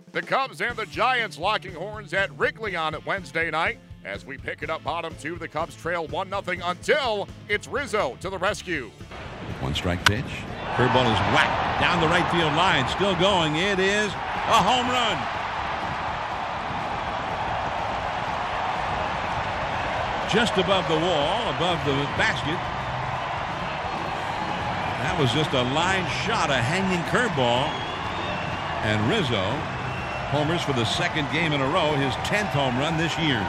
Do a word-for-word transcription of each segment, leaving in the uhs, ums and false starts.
The Cubs and the Giants locking horns at Wrigley on Wednesday night. As we pick it up bottom two, the Cubs trail one nothing until it's Rizzo to the rescue. One strike pitch. Curveball is whacked down the right field line. Still going. It is a home run. Just above the wall, above the basket. That was just a line shot, a hanging curveball. And Rizzo homers for the second game in a row, his tenth home run this year.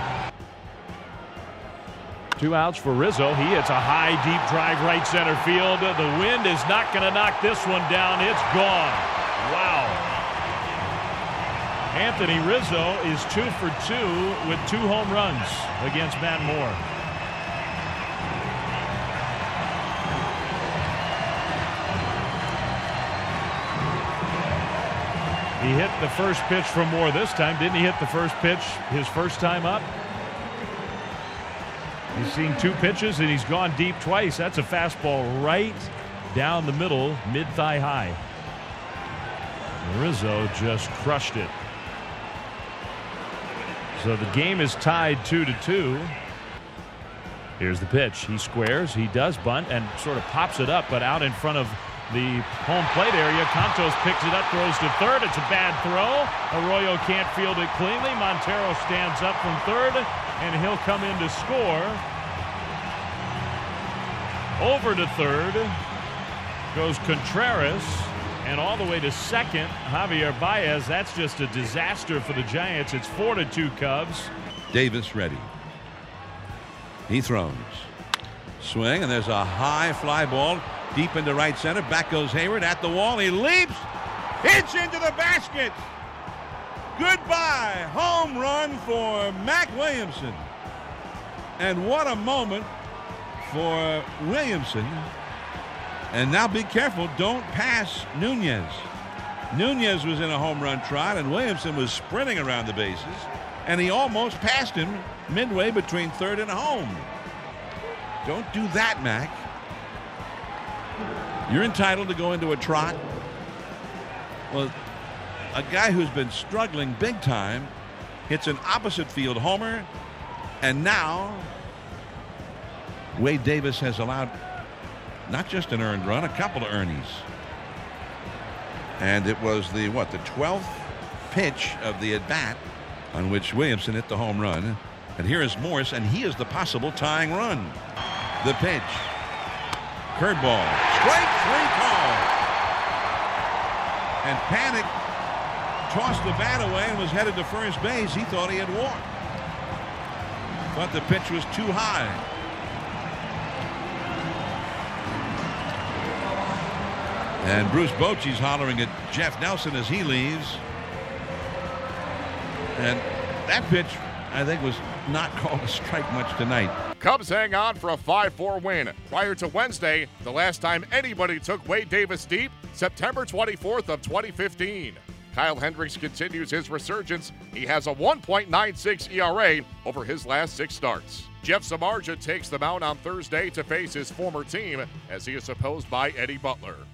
Two outs for Rizzo. He hits a high, deep drive right center field. The wind is not going to knock this one down. It's gone. Wow. Anthony Rizzo is two for two with two home runs against Matt Moore. He hit the first pitch from Moore this time. Didn't he hit the first pitch his first time up? He's seen two pitches and he's gone deep twice. That's a fastball right down the middle, mid-thigh high. Rizzo just crushed it. So the game is tied two to two. Here's the pitch. He squares. He does bunt and sort of pops it up, but out in front of the home plate area. Contos picks it up, throws to third. It's a bad throw. Arroyo can't field it cleanly. Montero stands up from third, and he'll come in to score. Over to third goes Contreras, and all the way to second, Javier Baez. That's just a disaster for the Giants. It's four to two Cubs. Davis ready. He throws. Swing, and there's a high fly ball deep into right center. Back goes Hayward at the wall. He leaps. Hits into the basket. Goodbye. Home run for Mac Williamson. And what a moment for Williamson. And now be careful. Don't pass Nunez. Nunez was in a home run trot, and Williamson was sprinting around the bases. And he almost passed him midway between third and home. Don't do that, Mac. You're entitled to go into a trot. Well, a guy who's been struggling big time hits an opposite field homer, and now Wade Davis has allowed not just an earned run, a couple of earnies. And it was the what the twelfth pitch of the at bat on which Williamson hit the home run. And here is Morse, and he is the possible tying run. The pitch. Curveball. Strike three call. And Panic tossed the bat away and was headed to first base. He thought he had walked. Thought the pitch was too high. And Bruce Bochy's hollering at Jeff Nelson as he leaves. And that pitch, I think, was not called a strike much tonight. Cubs hang on for a five four win. Prior to Wednesday, the last time anybody took Wade Davis deep, September twenty-fourth of twenty fifteen. Kyle Hendricks continues his resurgence. He has a one point nine six E R A over his last six starts. Jeff Samardzija takes the mound on Thursday to face his former team as he is opposed by Eddie Butler.